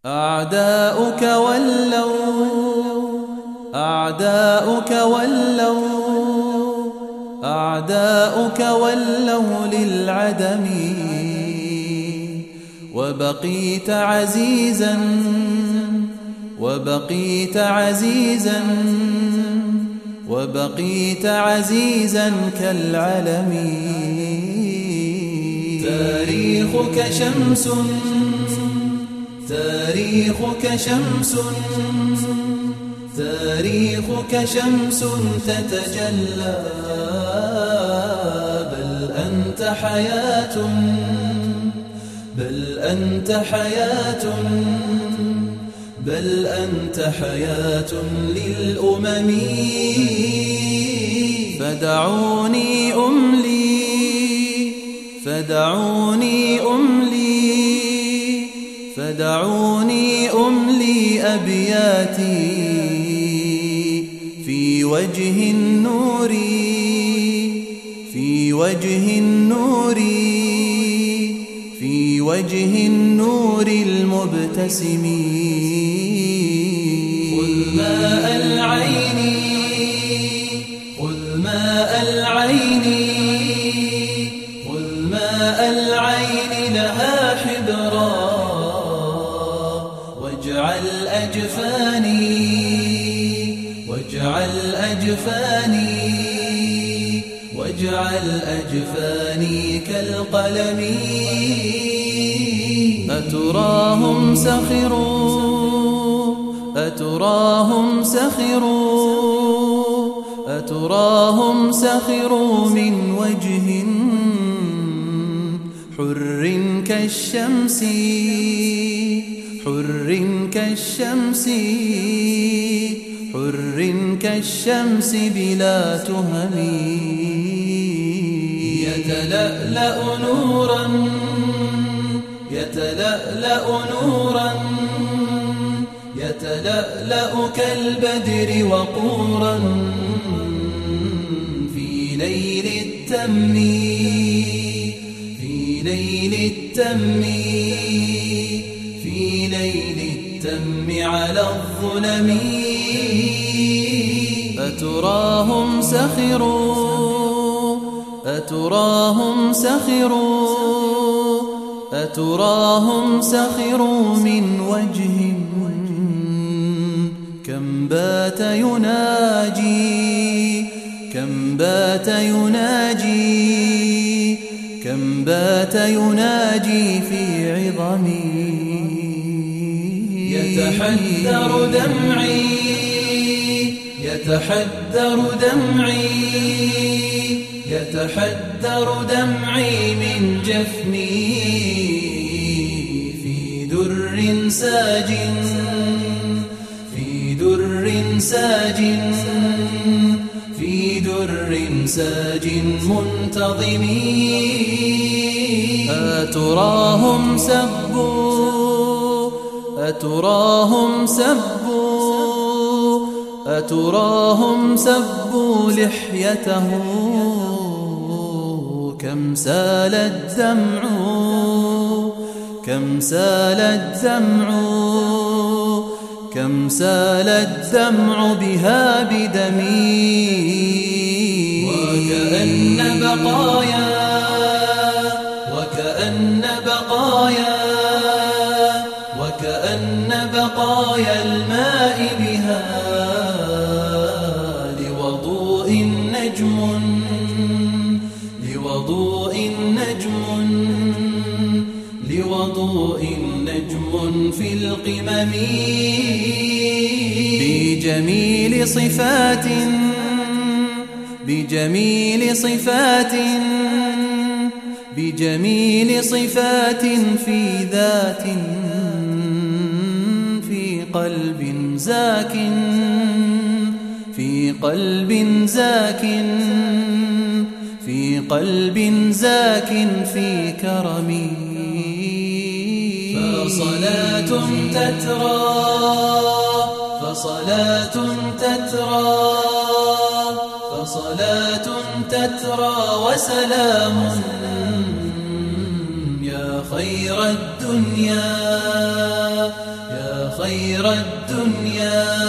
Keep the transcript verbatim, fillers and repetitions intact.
أعداؤك ولوا أعداؤك ولوا أعداؤك ولوا للعدم، وبقيت عزيزا وبقيت عزيزا وبقيت عزيزا كالعلم. تاريخك شمس تاريخك شمس تاريخك شمس تتجلى، بل أنت حياة بل أنت حياة بل أنت حياة للأمم. فدعوني أملي فدعوني أملي فدعوني أملي أبياتي في وجه النور في وجه النور في وجه النور المبتسم. خذ ماء العين خذ ماء العين خذ ماء العين لها حبرا، واجعل أجفاني واجعل أجفاني واجعل أجفاني كالقلم. أتراهم سخروا أتراهم سخروا أتراهم سخروا من وجه حر كالشمس حر كالشمس حر كالشمس بلا تهم. يتلألأ نورا يتلألأ نورا يتلألأ كالبدر وقورا في ليل التم في ليل التم في ليل التم على الظلم. أتراهم سخروا أتراهم سخروا أتراهم سخروا من وجه كم بات يناجي كم بات يناجي كم بات يناجي في عظمي. يتحدر دمعي يتحدر دمعي يتحدر دمعي من جفني في در ساج في در ساج في در ساج منتظم. أتراهم سبوا أتراهم سبوا أتراهم سبوا لحيته كم سال الدمع كم سال الدمع كم سال الدمع بها بدمي. وكأن بقايا وكأن بقايا وكأن بقايا الماء بها لوضوء نجم لوضوء نجم لوضوء نجم في القمم. بجميل صفات بجميل صفات بجميل صفات في ذات في قلب زاك في قلب زاك في قلب زاك في كرمي. فصلاة تترى فصلاة تترى فصلاة تترى وسلام يا خير خير الدنيا يا خير الدنيا